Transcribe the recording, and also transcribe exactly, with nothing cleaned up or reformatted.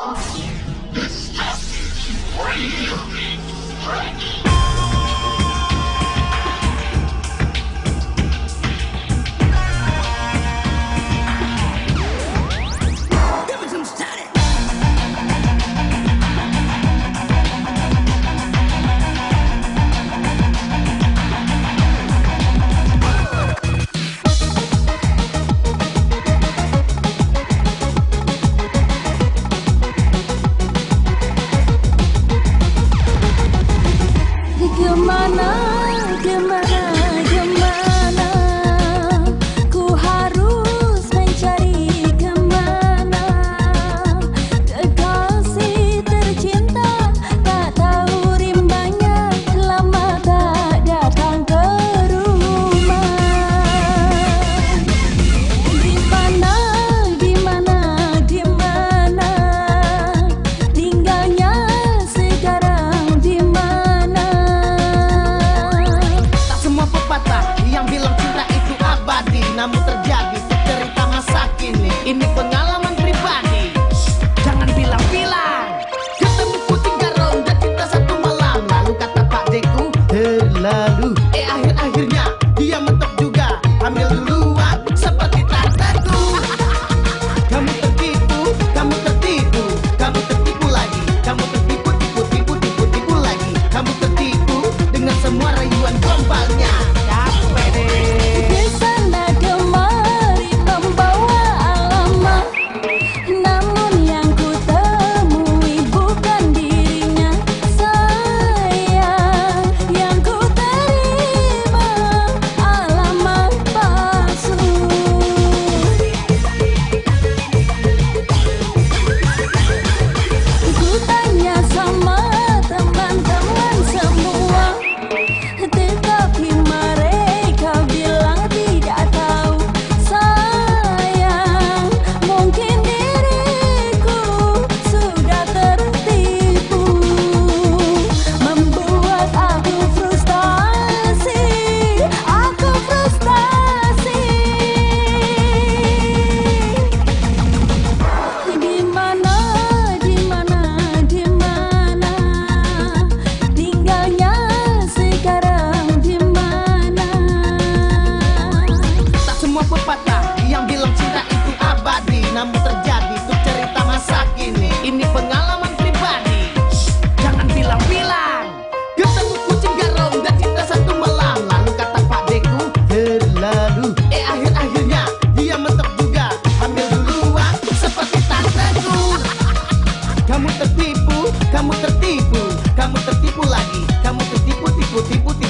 Namun terjadi cerita masa kini. Ini pengalaman pribadi, jangan bilang-bilang. Ketemu kucing garong dan cinta satu malam. Lalu kata Pak Deku, terlalu. Eh akhir-akhirnya dia mentok juga, hamil duluan seperti tanteku. Kamu tertipu, kamu tertipu, kamu tertipu lagi. Kamu tertipu, tipu, tipu, tipu, tipu lagi. Kamu tertipu dengan semua rayuan gombalnya. Capek deh. Yang bilang cinta itu abadi, namun terjadi itu cerita masa kini. Ini pengalaman pribadi, jangan bilang-bilang. Ketemu kucing garong dan cinta satu malam. Lalu kata Pak Deku, terlalu. Eh akhir-akhirnya dia mentok juga, hamil duluan seperti tanteku. Kamu tertipu, kamu tertipu, kamu tertipu lagi. Kamu tertipu, tipu, tipu, tipu.